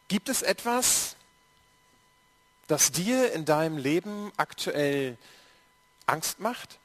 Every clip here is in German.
Gibt es etwas, das dir in deinem Leben aktuell Angst macht?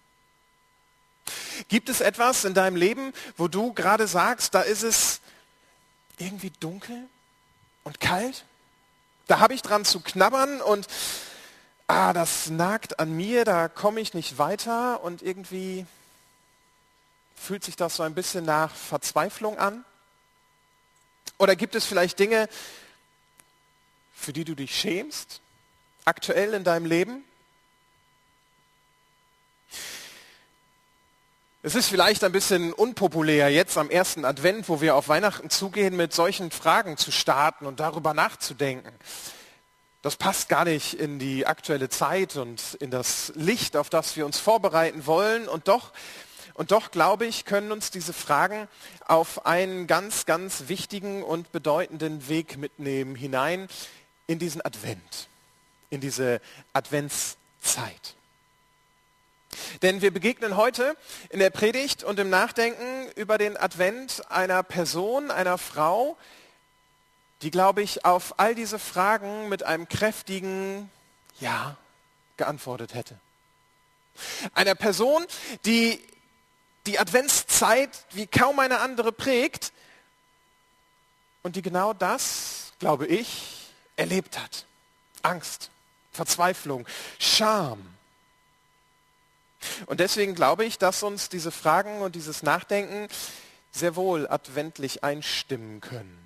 Gibt es etwas in deinem Leben, wo du gerade sagst, da ist es irgendwie dunkel und kalt? Da habe ich dran zu knabbern und das nagt an mir, da komme ich nicht weiter und irgendwie fühlt sich das so ein bisschen nach Verzweiflung an? Oder gibt es vielleicht Dinge, für die du dich schämst, aktuell in deinem Leben? Es ist vielleicht ein bisschen unpopulär, jetzt am ersten Advent, wo wir auf Weihnachten zugehen, mit solchen Fragen zu starten und darüber nachzudenken. Das passt gar nicht in die aktuelle Zeit und in das Licht, auf das wir uns vorbereiten wollen. Und doch, glaube ich, können uns diese Fragen auf einen ganz, ganz wichtigen und bedeutenden Weg mitnehmen, hinein in diesen Advent, in diese Adventszeit. Denn wir begegnen heute in der Predigt und im Nachdenken über den Advent einer Person, einer Frau, die, glaube ich, auf all diese Fragen mit einem kräftigen Ja geantwortet hätte. Einer Person, die die Adventszeit wie kaum eine andere prägt und die genau das, glaube ich, erlebt hat. Angst, Verzweiflung, Scham. Und deswegen glaube ich, dass uns diese Fragen und dieses Nachdenken sehr wohl adventlich einstimmen können.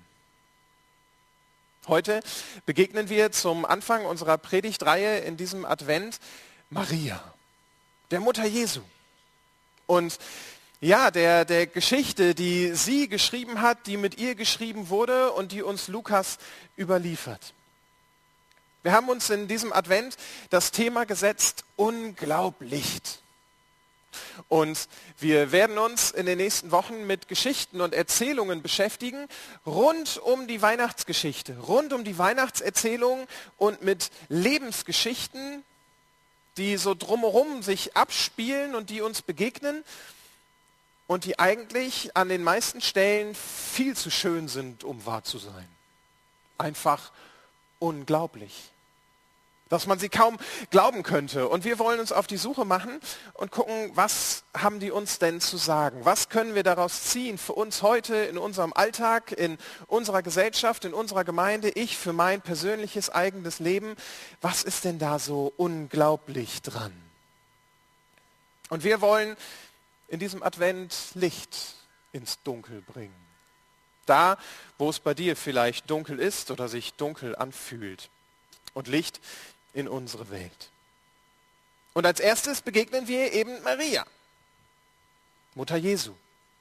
Heute begegnen wir zum Anfang unserer Predigtreihe in diesem Advent Maria, der Mutter Jesu. Und ja, der Geschichte, die sie geschrieben hat, die mit ihr geschrieben wurde und die uns Lukas überliefert. Wir haben uns in diesem Advent das Thema gesetzt, unglaublich. Und wir werden uns in den nächsten Wochen mit Geschichten und Erzählungen beschäftigen, rund um die Weihnachtsgeschichte, rund um die Weihnachtserzählung und mit Lebensgeschichten, die so drumherum sich abspielen und die uns begegnen und die eigentlich an den meisten Stellen viel zu schön sind, um wahr zu sein. Einfach unglaublich. Dass man sie kaum glauben könnte. Und wir wollen uns auf die Suche machen und gucken, was haben die uns denn zu sagen? Was können wir daraus ziehen für uns heute in unserem Alltag, in unserer Gesellschaft, in unserer Gemeinde, ich für mein persönliches eigenes Leben? Was ist denn da so unglaublich dran? Und wir wollen in diesem Advent Licht ins Dunkel bringen. Da, wo es bei dir vielleicht dunkel ist oder sich dunkel anfühlt. Und Licht in unsere Welt. Und als erstes begegnen wir eben Maria, Mutter Jesu.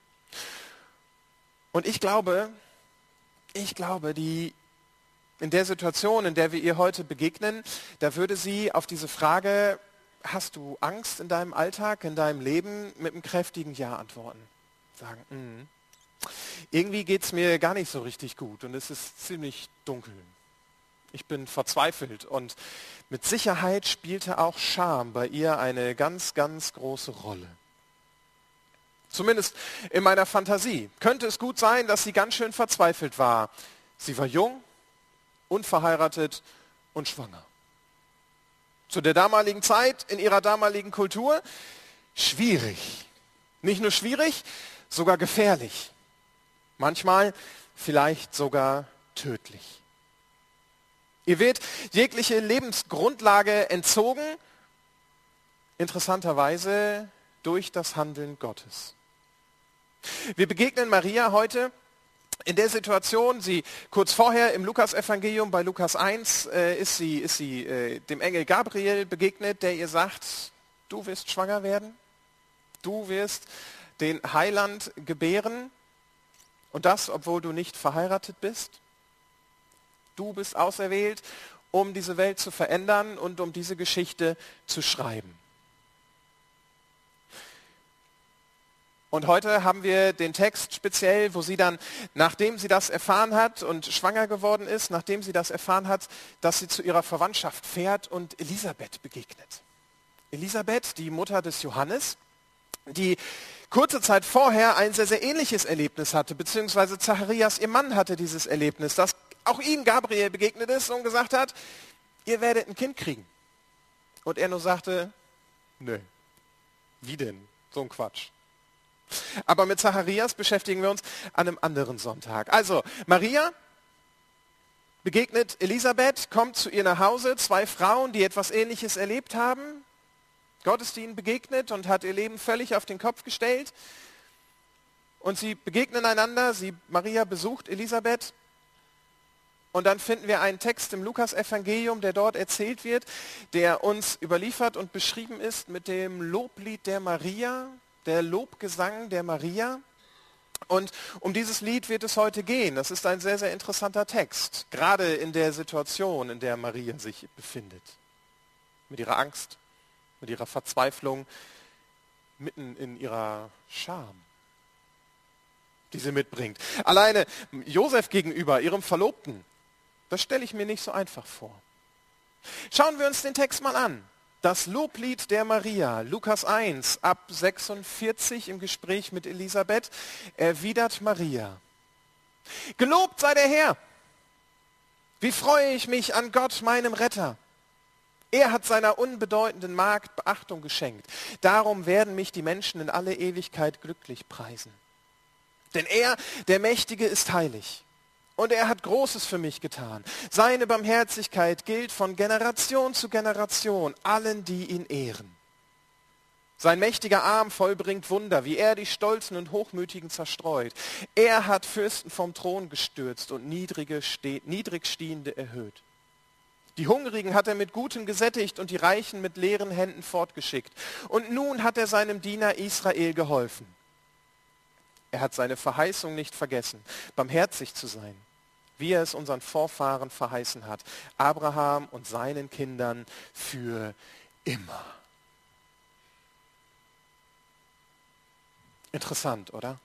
Und ich glaube, die in der Situation, in der wir ihr heute begegnen, da würde sie auf diese Frage, hast du Angst in deinem Alltag, in deinem Leben, mit einem kräftigen Ja antworten. Sagen, irgendwie geht es mir gar nicht so richtig gut und es ist ziemlich dunkel. Ich bin verzweifelt und mit Sicherheit spielte auch Scham bei ihr eine ganz, ganz große Rolle. Zumindest in meiner Fantasie. Könnte es gut sein, dass sie ganz schön verzweifelt war. Sie war jung, unverheiratet und schwanger. Zu der damaligen Zeit, in ihrer damaligen Kultur, schwierig. Nicht nur schwierig, sogar gefährlich. Manchmal vielleicht sogar tödlich. Ihr wird jegliche Lebensgrundlage entzogen, interessanterweise durch das Handeln Gottes. Wir begegnen Maria heute in der Situation, sie kurz vorher im Lukas-Evangelium bei Lukas 1 ist sie dem Engel Gabriel begegnet, der ihr sagt, du wirst schwanger werden, du wirst den Heiland gebären und das, obwohl du nicht verheiratet bist. Du bist auserwählt, um diese Welt zu verändern und um diese Geschichte zu schreiben. Und heute haben wir den Text speziell, wo sie dann, nachdem sie das erfahren hat und schwanger geworden ist, nachdem sie das erfahren hat, dass sie zu ihrer Verwandtschaft fährt und Elisabeth begegnet. Elisabeth, die Mutter des Johannes, die kurze Zeit vorher ein sehr, sehr ähnliches Erlebnis hatte, beziehungsweise Zacharias, ihr Mann, hatte dieses Erlebnis, das auch ihm Gabriel begegnet ist und gesagt hat, ihr werdet ein Kind kriegen. Und er nur sagte, nö, wie denn? So ein Quatsch. Aber mit Zacharias beschäftigen wir uns an einem anderen Sonntag. Also, Maria begegnet Elisabeth, kommt zu ihr nach Hause, 2 Frauen, die etwas Ähnliches erlebt haben. Gott ist ihnen begegnet und hat ihr Leben völlig auf den Kopf gestellt. Und sie begegnen einander, Maria besucht Elisabeth. Und dann finden wir einen Text im Lukas-Evangelium, der dort erzählt wird, der uns überliefert und beschrieben ist mit dem Loblied der Maria, der Lobgesang der Maria. Und um dieses Lied wird es heute gehen. Das ist ein sehr, sehr interessanter Text, gerade in der Situation, in der Maria sich befindet. Mit ihrer Angst, mit ihrer Verzweiflung, mitten in ihrer Scham, die sie mitbringt. Alleine Josef gegenüber, ihrem Verlobten, das stelle ich mir nicht so einfach vor. Schauen wir uns den Text mal an. Das Loblied der Maria, Lukas 1, ab 46 im Gespräch mit Elisabeth, erwidert Maria. Gelobt sei der Herr! Wie freue ich mich an Gott, meinem Retter! Er hat seiner unbedeutenden Magd Beachtung geschenkt. Darum werden mich die Menschen in alle Ewigkeit glücklich preisen. Denn er, der Mächtige, ist heilig. Und er hat Großes für mich getan. Seine Barmherzigkeit gilt von Generation zu Generation allen, die ihn ehren. Sein mächtiger Arm vollbringt Wunder, wie er die Stolzen und Hochmütigen zerstreut. Er hat Fürsten vom Thron gestürzt und Niedrigstehende erhöht. Die Hungrigen hat er mit Gutem gesättigt und die Reichen mit leeren Händen fortgeschickt. Und nun hat er seinem Diener Israel geholfen. Er hat seine Verheißung nicht vergessen, barmherzig zu sein, wie er es unseren Vorfahren verheißen hat, Abraham und seinen Kindern für immer. Interessant, oder?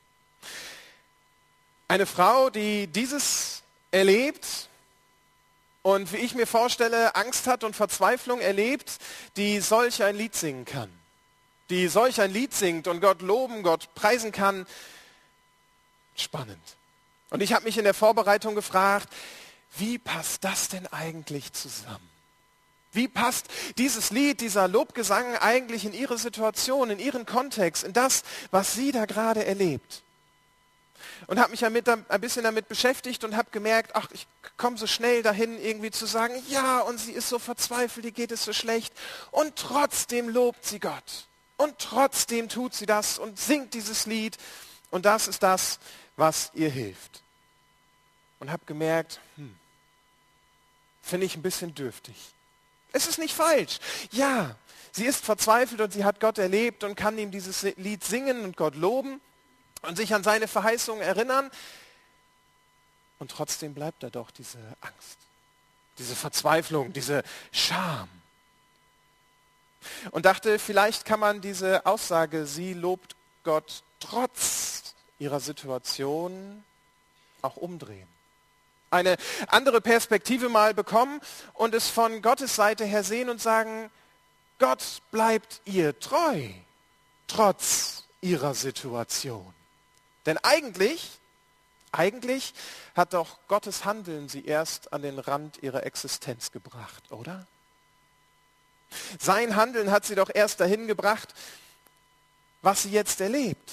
Eine Frau, die dieses erlebt und, wie ich mir vorstelle, Angst hat und Verzweiflung erlebt, die solch ein Lied singen kann. Die solch ein Lied singt und Gott loben, Gott preisen kann. Spannend. Und ich habe mich in der Vorbereitung gefragt, wie passt das denn eigentlich zusammen? Wie passt dieses Lied, dieser Lobgesang eigentlich in ihre Situation, in ihren Kontext, in das, was sie da gerade erlebt? Und habe mich ein bisschen damit beschäftigt und habe gemerkt, ach, ich komme so schnell dahin, irgendwie zu sagen, ja, und sie ist so verzweifelt, ihr geht es so schlecht. Und trotzdem lobt sie Gott. Und trotzdem tut sie das und singt dieses Lied. Und das ist das, was ihr hilft. Und habe gemerkt, finde ich ein bisschen dürftig. Es ist nicht falsch. Ja, sie ist verzweifelt und sie hat Gott erlebt und kann ihm dieses Lied singen und Gott loben und sich an seine Verheißungen erinnern. Und trotzdem bleibt da doch diese Angst, diese Verzweiflung, diese Scham. Und dachte, vielleicht kann man diese Aussage, sie lobt Gott trotz ihrer Situation, auch umdrehen. Eine andere Perspektive mal bekommen und es von Gottes Seite her sehen und sagen, Gott bleibt ihr treu, trotz ihrer Situation. Denn eigentlich hat doch Gottes Handeln sie erst an den Rand ihrer Existenz gebracht, oder? Sein Handeln hat sie doch erst dahin gebracht, was sie jetzt erlebt.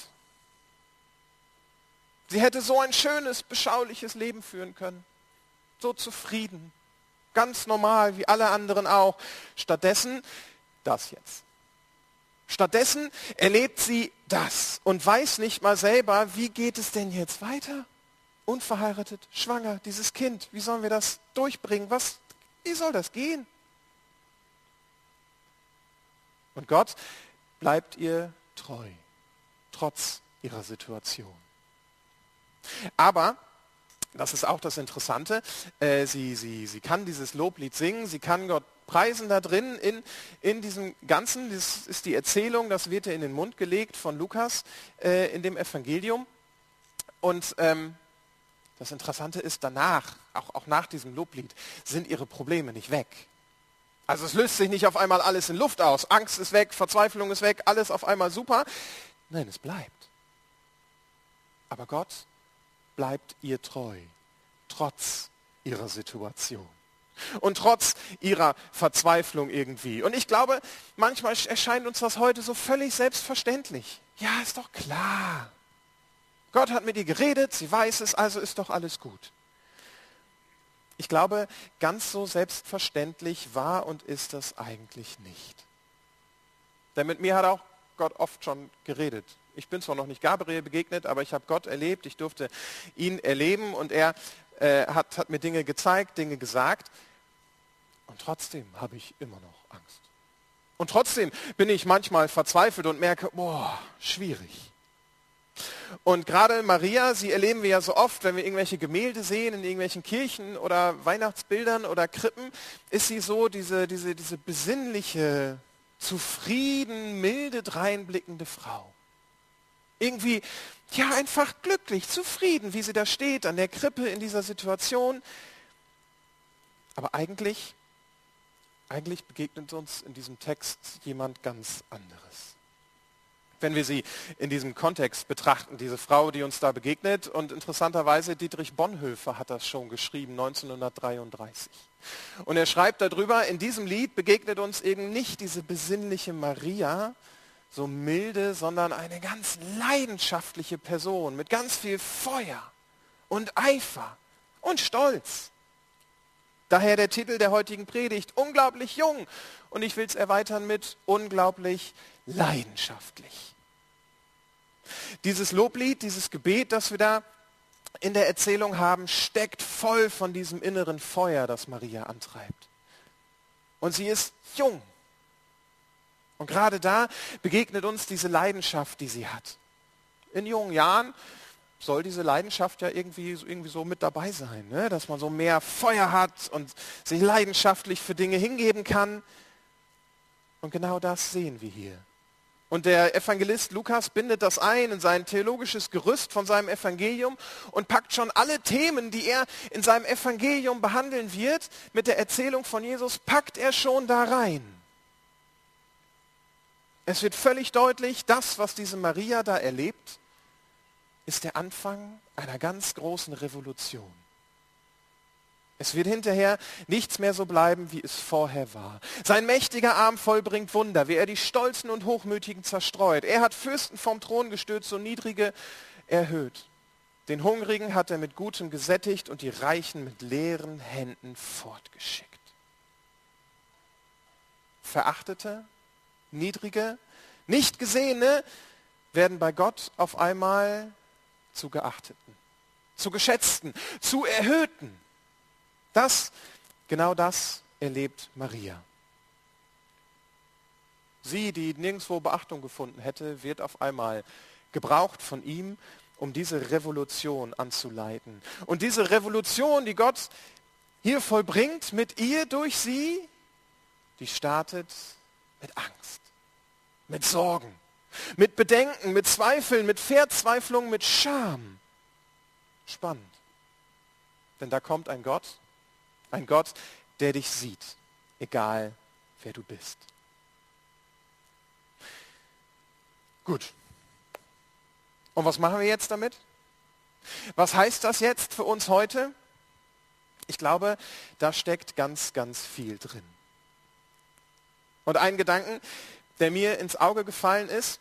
Sie hätte so ein schönes, beschauliches Leben führen können. So zufrieden, ganz normal, wie alle anderen auch. Stattdessen das jetzt. Stattdessen erlebt sie das und weiß nicht mal selber, wie geht es denn jetzt weiter? Unverheiratet, schwanger, dieses Kind, wie sollen wir das durchbringen? Wie soll das gehen? Und Gott bleibt ihr treu, trotz ihrer Situation. Aber, das ist auch das Interessante, sie kann dieses Loblied singen, sie kann Gott preisen da drin in diesem Ganzen. Das ist die Erzählung, das wird ihr in den Mund gelegt von Lukas in dem Evangelium. Und das Interessante ist, danach, auch nach diesem Loblied, sind ihre Probleme nicht weg. Also es löst sich nicht auf einmal alles in Luft aus. Angst ist weg, Verzweiflung ist weg, alles auf einmal super. Nein, es bleibt. Aber Gott bleibt ihr treu, trotz ihrer Situation und trotz ihrer Verzweiflung irgendwie. Und ich glaube, manchmal erscheint uns das heute so völlig selbstverständlich. Ja, ist doch klar. Gott hat mit ihr geredet, sie weiß es, also ist doch alles gut. Ich glaube, ganz so selbstverständlich war und ist das eigentlich nicht. Denn mit mir hat auch Gott oft schon geredet. Ich bin zwar noch nicht Gabriel begegnet, aber ich habe Gott erlebt, ich durfte ihn erleben und er hat mir Dinge gezeigt, Dinge gesagt. Und trotzdem habe ich immer noch Angst. Und trotzdem bin ich manchmal verzweifelt und merke, boah, schwierig. Und gerade Maria, sie erleben wir ja so oft, wenn wir irgendwelche Gemälde sehen in irgendwelchen Kirchen oder Weihnachtsbildern oder Krippen, ist sie so diese besinnliche, zufrieden, milde dreinblickende Frau. Irgendwie, ja, einfach glücklich, zufrieden, wie sie da steht an der Krippe in dieser Situation. Aber eigentlich begegnet uns in diesem Text jemand ganz anderes. Wenn wir sie in diesem Kontext betrachten, diese Frau, die uns da begegnet, und interessanterweise Dietrich Bonhoeffer hat das schon geschrieben, 1933. Und er schreibt darüber, in diesem Lied begegnet uns eben nicht diese besinnliche Maria, so milde, sondern eine ganz leidenschaftliche Person mit ganz viel Feuer und Eifer und Stolz. Daher der Titel der heutigen Predigt, unglaublich jung. Und ich will es erweitern mit unglaublich leidenschaftlich. Dieses Loblied, dieses Gebet, das wir da in der Erzählung haben, steckt voll von diesem inneren Feuer, das Maria antreibt. Und sie ist jung. Und gerade da begegnet uns diese Leidenschaft, die sie hat. In jungen Jahren soll diese Leidenschaft ja irgendwie so mit dabei sein, ne? Dass man so mehr Feuer hat und sich leidenschaftlich für Dinge hingeben kann. Und genau das sehen wir hier. Und der Evangelist Lukas bindet das ein in sein theologisches Gerüst von seinem Evangelium und packt schon alle Themen, die er in seinem Evangelium behandeln wird, mit der Erzählung von Jesus, packt er schon da rein. Es wird völlig deutlich, das, was diese Maria da erlebt, ist der Anfang einer ganz großen Revolution. Es wird hinterher nichts mehr so bleiben, wie es vorher war. Sein mächtiger Arm vollbringt Wunder, wie er die Stolzen und Hochmütigen zerstreut. Er hat Fürsten vom Thron gestürzt und Niedrige erhöht. Den Hungrigen hat er mit Gutem gesättigt und die Reichen mit leeren Händen fortgeschickt. Verachtete, Niedrige, nicht Gesehene werden bei Gott auf einmal zu Geachteten, zu Geschätzten, zu Erhöhten. Genau das erlebt Maria. Sie, die nirgendwo Beachtung gefunden hätte, wird auf einmal gebraucht von ihm, um diese Revolution anzuleiten. Und diese Revolution, die Gott hier vollbringt, mit ihr, durch sie, die startet mit Angst, mit Sorgen, mit Bedenken, mit Zweifeln, mit Verzweiflung, mit Scham. Spannend. Denn da kommt ein Gott, der dich sieht, egal wer du bist. Gut. Und was machen wir jetzt damit? Was heißt das jetzt für uns heute? Ich glaube, da steckt ganz, ganz viel drin. Und ein Gedanken, der mir ins Auge gefallen ist,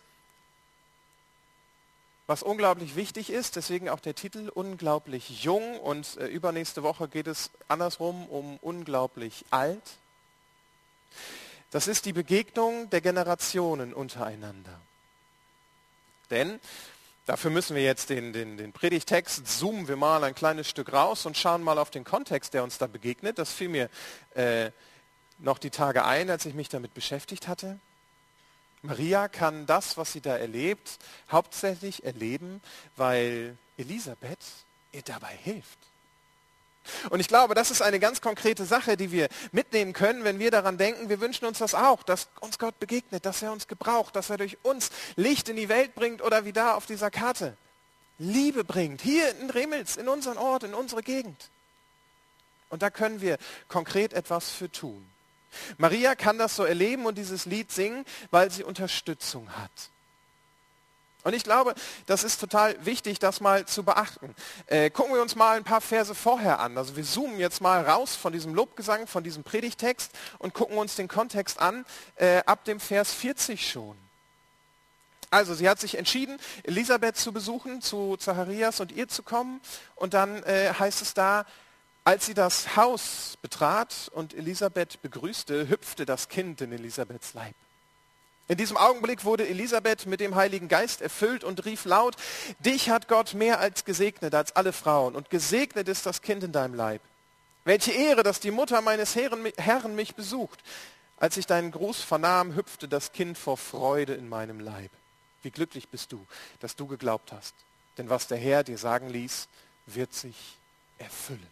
was unglaublich wichtig ist, deswegen auch der Titel unglaublich jung, und übernächste Woche geht es andersrum um unglaublich alt. Das ist die Begegnung der Generationen untereinander. Denn dafür müssen wir jetzt den Predigtext, zoomen wir mal ein kleines Stück raus und schauen mal auf den Kontext, der uns da begegnet. Das fiel mir noch die Tage ein, als ich mich damit beschäftigt hatte. Maria kann das, was sie da erlebt, hauptsächlich erleben, weil Elisabeth ihr dabei hilft. Und ich glaube, das ist eine ganz konkrete Sache, die wir mitnehmen können, wenn wir daran denken, wir wünschen uns das auch, dass uns Gott begegnet, dass er uns gebraucht, dass er durch uns Licht in die Welt bringt oder wie da auf dieser Karte Liebe bringt, hier in Remels, in unseren Ort, in unsere Gegend. Und da können wir konkret etwas für tun. Maria kann das so erleben und dieses Lied singen, weil sie Unterstützung hat. Und ich glaube, das ist total wichtig, das mal zu beachten. Gucken wir uns mal ein paar Verse vorher an. Also wir zoomen jetzt mal raus von diesem Lobgesang, von diesem Predigtext und gucken uns den Kontext an, ab dem Vers 40 schon. Also sie hat sich entschieden, Elisabeth zu besuchen, zu Zacharias und ihr zu kommen. Und dann heißt es da, als sie das Haus betrat und Elisabeth begrüßte, hüpfte das Kind in Elisabeths Leib. In diesem Augenblick wurde Elisabeth mit dem Heiligen Geist erfüllt und rief laut, dich hat Gott mehr als gesegnet, als alle Frauen, und gesegnet ist das Kind in deinem Leib. Welche Ehre, dass die Mutter meines Herrn mich besucht. Als ich deinen Gruß vernahm, hüpfte das Kind vor Freude in meinem Leib. Wie glücklich bist du, dass du geglaubt hast. Denn was der Herr dir sagen ließ, wird sich erfüllen.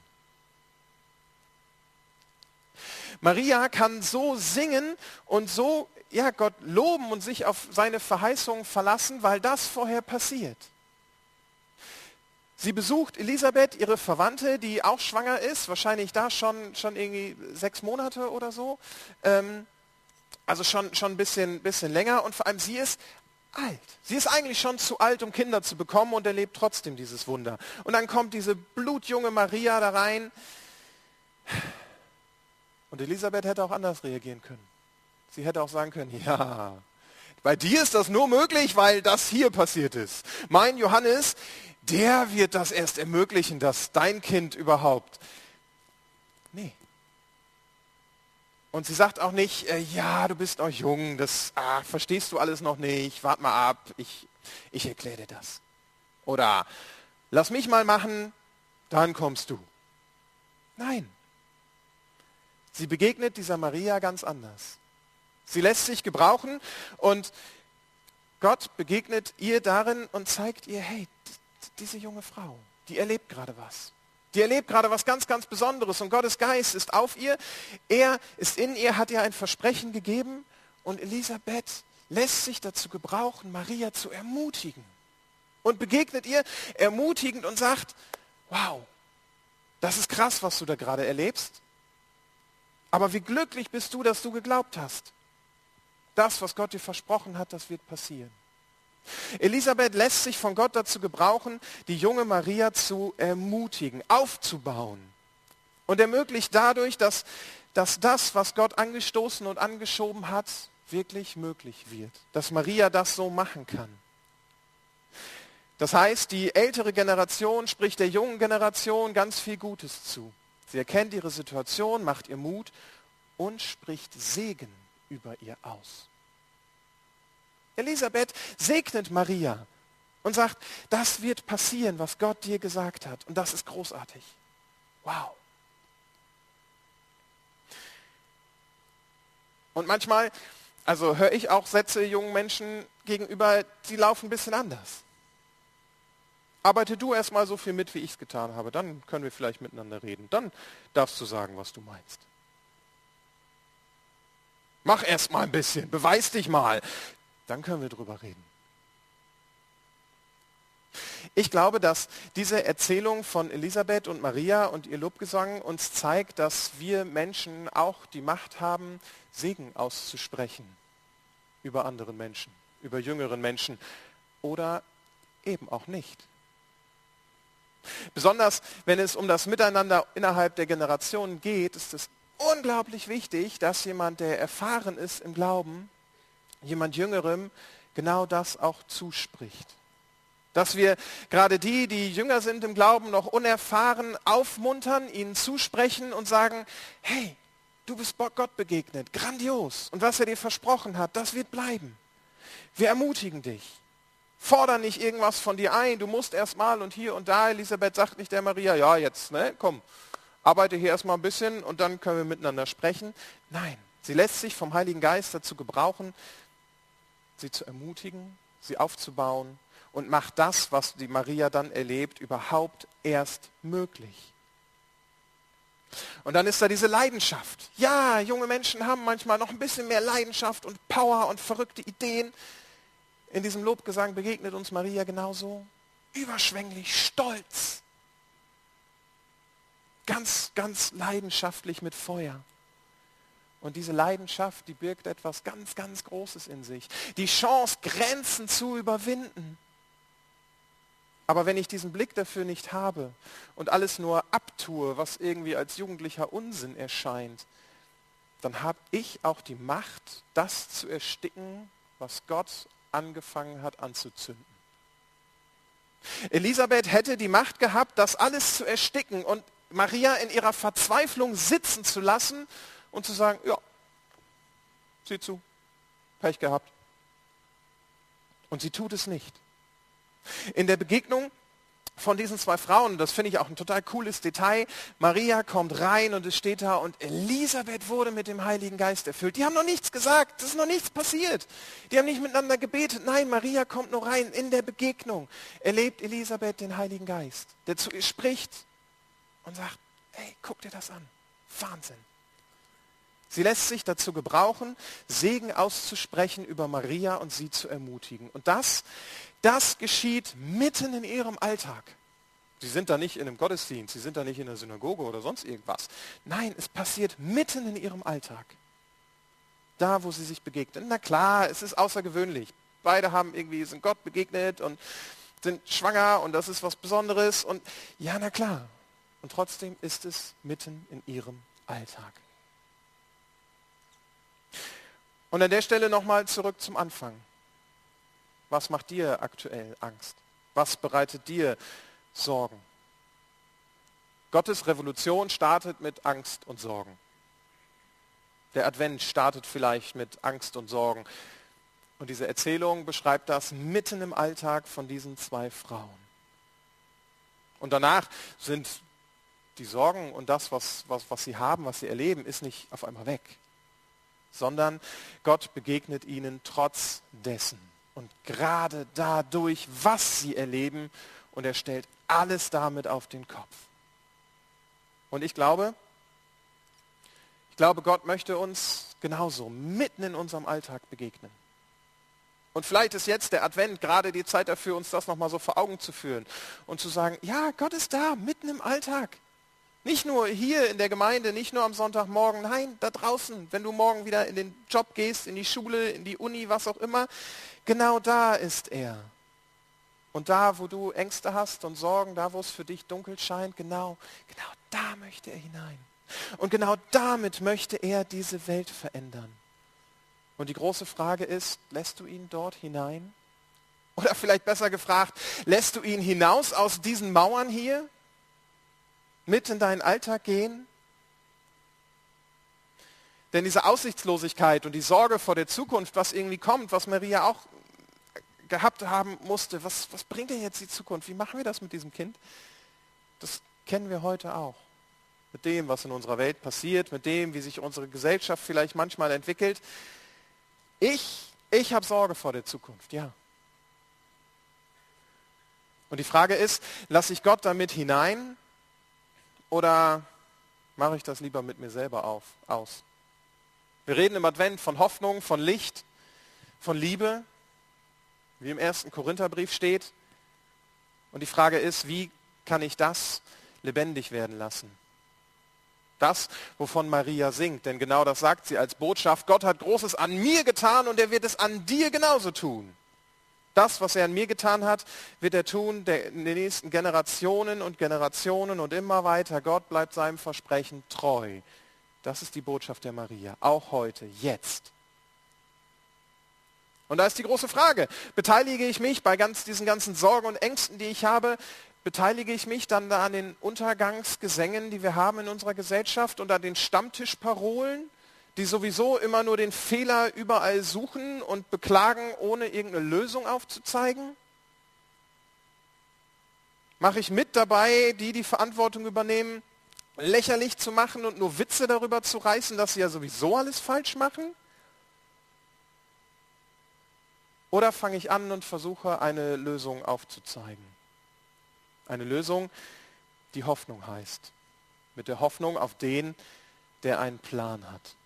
Maria kann so singen und so Gott loben und sich auf seine Verheißungen verlassen, weil das vorher passiert. Sie besucht Elisabeth, ihre Verwandte, die auch schwanger ist, wahrscheinlich da schon irgendwie 6 Monate oder so. Also schon ein bisschen länger, und vor allem sie ist alt. Sie ist eigentlich schon zu alt, um Kinder zu bekommen, und erlebt trotzdem dieses Wunder. Und dann kommt diese blutjunge Maria da rein. Und Elisabeth hätte auch anders reagieren können. Sie hätte auch sagen können, ja, bei dir ist das nur möglich, weil das hier passiert ist. Mein Johannes, der wird das erst ermöglichen, dass dein Kind überhaupt... Nee. Und sie sagt auch nicht, ja, du bist noch jung, das verstehst du alles noch nicht, wart mal ab, ich erkläre dir das. Oder lass mich mal machen, dann kommst du. Nein. Sie begegnet dieser Maria ganz anders. Sie lässt sich gebrauchen und Gott begegnet ihr darin und zeigt ihr, hey, diese junge Frau, die erlebt gerade was. Die erlebt gerade was ganz, ganz Besonderes, und Gottes Geist ist auf ihr. Er ist in ihr, hat ihr ein Versprechen gegeben, und Elisabeth lässt sich dazu gebrauchen, Maria zu ermutigen. Und begegnet ihr ermutigend und sagt, wow, das ist krass, was du da gerade erlebst. Aber wie glücklich bist du, dass du geglaubt hast. Das, was Gott dir versprochen hat, das wird passieren. Elisabeth lässt sich von Gott dazu gebrauchen, die junge Maria zu ermutigen, aufzubauen. Und ermöglicht dadurch, dass das, was Gott angestoßen und angeschoben hat, wirklich möglich wird. Dass Maria das so machen kann. Das heißt, die ältere Generation spricht der jungen Generation ganz viel Gutes zu. Sie erkennt ihre Situation, macht ihr Mut und spricht Segen über ihr aus. Elisabeth segnet Maria und sagt, das wird passieren, was Gott dir gesagt hat. Und das ist großartig. Wow. Und manchmal, also höre ich auch Sätze jungen Menschen gegenüber, die laufen ein bisschen anders. Arbeite du erstmal so viel mit, wie ich es getan habe, dann können wir vielleicht miteinander reden. Dann darfst du sagen, was du meinst. Mach erst mal ein bisschen, beweis dich mal. Dann können wir drüber reden. Ich glaube, dass diese Erzählung von Elisabeth und Maria und ihr Lobgesang uns zeigt, dass wir Menschen auch die Macht haben, Segen auszusprechen über anderen Menschen, über jüngeren Menschen oder eben auch nicht. Besonders wenn es um das Miteinander innerhalb der Generationen geht, ist es unglaublich wichtig, dass jemand, der erfahren ist im Glauben, jemand Jüngerem, genau das auch zuspricht. Dass wir gerade die jünger sind im Glauben, noch unerfahren, aufmuntern, ihnen zusprechen und sagen, hey, du bist Gott begegnet, grandios. Und was er dir versprochen hat, das wird bleiben. Wir ermutigen dich. Fordern nicht irgendwas von dir ein, du musst erstmal und hier und da. Elisabeth sagt nicht der Maria, ja jetzt, ne, komm, arbeite hier erstmal ein bisschen und dann können wir miteinander sprechen. Nein, sie lässt sich vom Heiligen Geist dazu gebrauchen, sie zu ermutigen, sie aufzubauen und macht das, was die Maria dann erlebt, überhaupt erst möglich. Und dann ist da diese Leidenschaft. Ja, junge Menschen haben manchmal noch ein bisschen mehr Leidenschaft und Power und verrückte Ideen. In diesem Lobgesang begegnet uns Maria genauso. Überschwänglich, stolz. Ganz, ganz leidenschaftlich mit Feuer. Und diese Leidenschaft, die birgt etwas ganz, ganz Großes in sich. Die Chance, Grenzen zu überwinden. Aber wenn ich diesen Blick dafür nicht habe und alles nur abtue, was irgendwie als jugendlicher Unsinn erscheint, dann habe ich auch die Macht, das zu ersticken, was Gott angefangen hat anzuzünden. Elisabeth hätte die Macht gehabt, das alles zu ersticken und Maria in ihrer Verzweiflung sitzen zu lassen und zu sagen, ja, sieh zu, Pech gehabt. Und sie tut es nicht. In der Begegnung von diesen zwei Frauen, das finde ich auch ein total cooles Detail, Maria kommt rein und es steht da, und Elisabeth wurde mit dem Heiligen Geist erfüllt. Die haben noch nichts gesagt, es ist noch nichts passiert. Die haben nicht miteinander gebetet. Nein, Maria kommt nur rein. In der Begegnung erlebt Elisabeth den Heiligen Geist, der zu ihr spricht und sagt, hey, guck dir das an. Wahnsinn. Sie lässt sich dazu gebrauchen, Segen auszusprechen über Maria und sie zu ermutigen. Und das geschieht mitten in ihrem Alltag. Sie sind da nicht in einem Gottesdienst, sie sind da nicht in der Synagoge oder sonst irgendwas. Nein, es passiert mitten in ihrem Alltag. Da, wo sie sich begegnen. Na klar, es ist außergewöhnlich. Beide sind Gott begegnet und sind schwanger und das ist was Besonderes. Und ja, na klar. Und trotzdem ist es mitten in ihrem Alltag. Und an der Stelle nochmal zurück zum Anfang. Was macht dir aktuell Angst? Was bereitet dir Sorgen? Gottes Revolution startet mit Angst und Sorgen. Der Advent startet vielleicht mit Angst und Sorgen. Und diese Erzählung beschreibt das mitten im Alltag von diesen zwei Frauen. Und danach sind die Sorgen und das, was sie haben, was sie erleben, ist nicht auf einmal weg, sondern Gott begegnet ihnen trotz dessen. Und gerade dadurch, was sie erleben, und er stellt alles damit auf den Kopf. Und ich glaube, Gott möchte uns genauso mitten in unserem Alltag begegnen. Und vielleicht ist jetzt der Advent gerade die Zeit dafür, uns das nochmal so vor Augen zu führen und zu sagen, ja, Gott ist da, mitten im Alltag. Nicht nur hier in der Gemeinde, nicht nur am Sonntagmorgen, nein, da draußen, wenn du morgen wieder in den Job gehst, in die Schule, in die Uni, was auch immer, genau da ist er. Und da, wo du Ängste hast und Sorgen, da, wo es für dich dunkel scheint, genau da möchte er hinein. Und genau damit möchte er diese Welt verändern. Und die große Frage ist, lässt du ihn dort hinein? Oder vielleicht besser gefragt, lässt du ihn hinaus aus diesen Mauern hier? Mit in deinen Alltag gehen? Denn diese Aussichtslosigkeit und die Sorge vor der Zukunft, was irgendwie kommt, was Maria auch gehabt haben musste, was bringt denn jetzt die Zukunft? Wie machen wir das mit diesem Kind? Das kennen wir heute auch. Mit dem, was in unserer Welt passiert, mit dem, wie sich unsere Gesellschaft vielleicht manchmal entwickelt. Ich habe Sorge vor der Zukunft, ja. Und die Frage ist, lasse ich Gott damit hinein oder mache ich das lieber mit mir selber aus? Wir reden im Advent von Hoffnung, von Licht, von Liebe, wie im 1. Korintherbrief steht. Und die Frage ist, wie kann ich das lebendig werden lassen? Das, wovon Maria singt, denn genau das sagt sie als Botschaft. Gott hat Großes an mir getan und er wird es an dir genauso tun. Das, was er an mir getan hat, wird er tun in den nächsten Generationen und Generationen und immer weiter. Gott bleibt seinem Versprechen treu. Das ist die Botschaft der Maria, auch heute, jetzt. Und da ist die große Frage, beteilige ich mich bei diesen ganzen Sorgen und Ängsten, die ich habe, beteilige ich mich dann da an den Untergangsgesängen, die wir haben in unserer Gesellschaft und an den Stammtischparolen, die sowieso immer nur den Fehler überall suchen und beklagen, ohne irgendeine Lösung aufzuzeigen? Mache ich mit dabei, die Verantwortung übernehmen, lächerlich zu machen und nur Witze darüber zu reißen, dass sie ja sowieso alles falsch machen? Oder fange ich an und versuche, eine Lösung aufzuzeigen? Eine Lösung, die Hoffnung heißt. Mit der Hoffnung auf den, der einen Plan hat.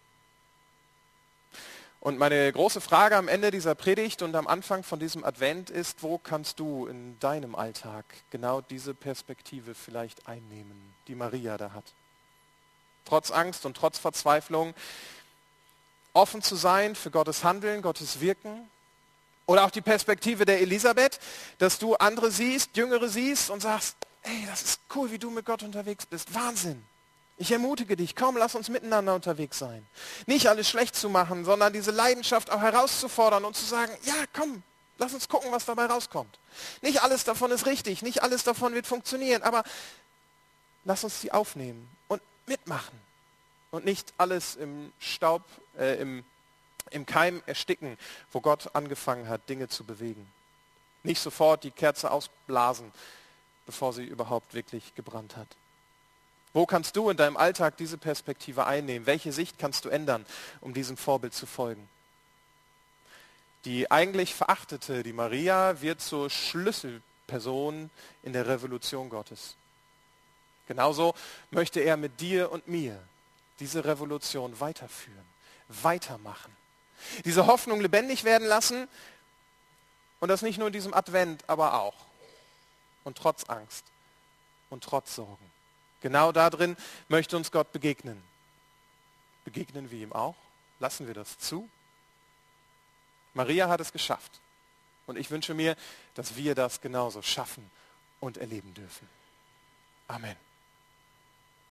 Und meine große Frage am Ende dieser Predigt und am Anfang von diesem Advent ist, wo kannst du in deinem Alltag genau diese Perspektive vielleicht einnehmen, die Maria da hat? Trotz Angst und trotz Verzweiflung offen zu sein für Gottes Handeln, Gottes Wirken Oder auch die Perspektive der Elisabeth, dass du andere siehst, Jüngere siehst und sagst, ey, das ist cool, wie du mit Gott unterwegs bist. Wahnsinn. Ich ermutige dich, komm, lass uns miteinander unterwegs sein. Nicht alles schlecht zu machen, sondern diese Leidenschaft auch herauszufordern und zu sagen, ja, komm, lass uns gucken, was dabei rauskommt. Nicht alles davon ist richtig, nicht alles davon wird funktionieren, aber lass uns die aufnehmen und mitmachen. Und nicht alles im Staub, im Keim ersticken, wo Gott angefangen hat, Dinge zu bewegen. Nicht sofort die Kerze ausblasen, bevor sie überhaupt wirklich gebrannt hat. Wo kannst du in deinem Alltag diese Perspektive einnehmen? Welche Sicht kannst du ändern, um diesem Vorbild zu folgen? Die eigentlich verachtete, die Maria, wird zur Schlüsselperson in der Revolution Gottes. Genauso möchte er mit dir und mir diese Revolution weiterführen, weitermachen. Diese Hoffnung lebendig werden lassen und das nicht nur in diesem Advent, aber auch. Und trotz Angst und trotz Sorgen. Genau darin möchte uns Gott begegnen. Begegnen wir ihm auch? Lassen wir das zu? Maria hat es geschafft. Und ich wünsche mir, dass wir das genauso schaffen und erleben dürfen. Amen.